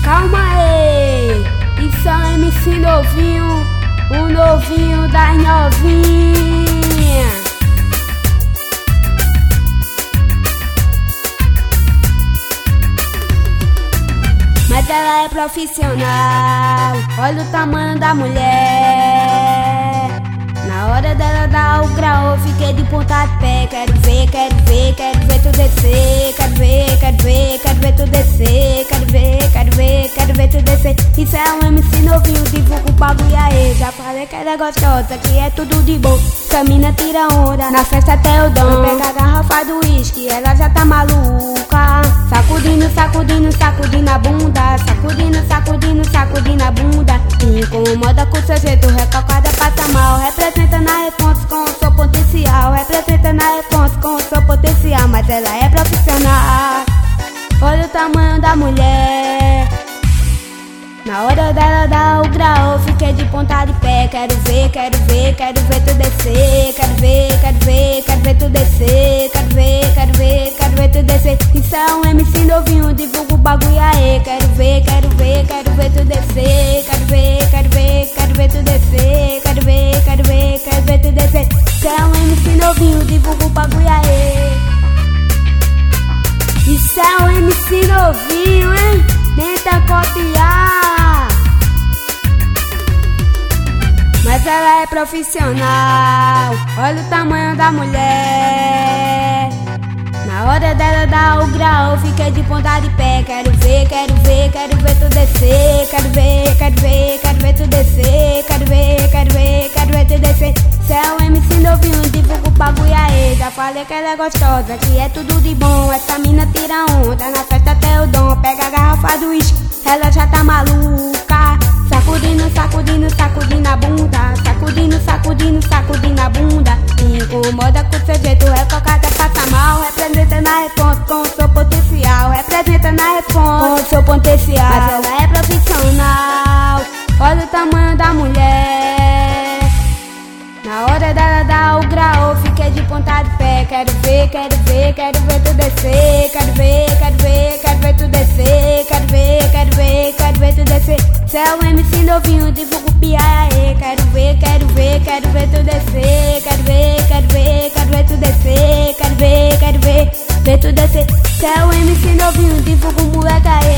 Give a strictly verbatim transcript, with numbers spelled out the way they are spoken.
Calma aí, isso é um M C novinho, o novinho das novinhas. Mas ela é profissional, olha o tamanho da mulher. Na hora dela dar o grau, eu fiquei de ponta de pé. Quero ver, quero ver, quero ver tu descer. Quero ver, quero ver, quero ver tu descer. Quero ver, quero ver, quero ver tu descer. Isso é um M C novinho, divulga o bagulho aí. Já falei que ela é gostosa, que é tudo de bom. Essa mina tira onda, na festa até o dom. Pega a garrafa do uísque, ela já tá maluca. Sacudindo, sacudindo, sacudindo a bunda. Sacudindo, sacudindo, sacudindo a bunda. Incomoda com seu jeito, recalcada passa mal. Representa na resposta com o seu potencial. Representa na resposta com o seu potencial. Mas ela é profissional, olha o tamanho da mulher. Na hora dela dar o grau, eu fiquei de ponta de pé. Quero ver, quero ver, quero ver tu descer. Quero ver, quero ver, quero ver tu descer. Quero ver, quero ver, quero ver tu descer. Isso é um M C novinho, divulga o bagulho aí. Quero ver, quero ver, quero ver tu descer. Quero ver, quero ver, quero ver tu descer. Quero ver, quero ver, quero ver tu descer. Isso é um M C novinho, divulga o bagulho aí. Isso é um M C novinho, hein? Tenta copiar, mas ela é profissional, olha o tamanho da mulher. Na hora dela dar o grau, eu fiquei de ponta de pé. Quero ver, quero ver, quero ver tu descer. Quero ver, quero ver, quero ver tu descer. Quero ver, quero ver, quero ver tu descer. Cê é um M C novinho, divulga o bagulho aí. Já falei que ela é gostosa, que é tudo de bom. Essa mina tira onda, na festa até o dom. Pega a garrafa do uísque, ela já tá maluca. Sacudindo, sacudindo, sacudindo a bunda. Sacudindo, sacudindo, sacudindo a bunda. Incomoda com seu jeito, recalcada passa mal. Representa na resposta com o seu potencial. Representa na resposta com o seu potencial. Mas ela é profissional, olha o tamanho da mulher. Na hora dela dar o grau, eu fiquei de ponta de pé. Quero ver, quero ver, quero ver tu descer. Quero ver, quero ver, quero ver tu descer. Quero ver, quero ver, quero ver tu descer. Cê é um M C novinho, divulga o piaê. Quero ver, quero ver, quero ver tu descer. Quero ver, quero ver, quero ver tu descer. Quero ver, quero ver, ver tu descer. Cê é um M C novinho, divulga o moleque aí.